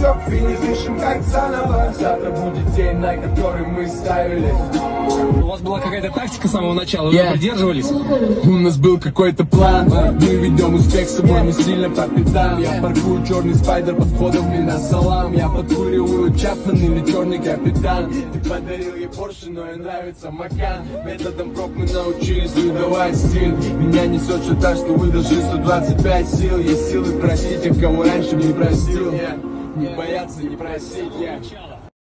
прыжок, финиш дышим как заново. Завтра будет день, на который мы ставили. У вас была какая-то тактика с самого начала, вы придерживались? У нас был какой-то план, мы ведем успех с собой, мы сильно по пятам. Я паркую черный спайдер под входом и на салам. Я подкуриваю Чапман или черный капитан. Ты подарил ей Порше, но ей нравится Макан. Методом проб мы научились выдавать стиль. Меня несет что так, что выдержи 125 сил. Есть силы просить тех, кого раньше не простил. Не бояться, не просить,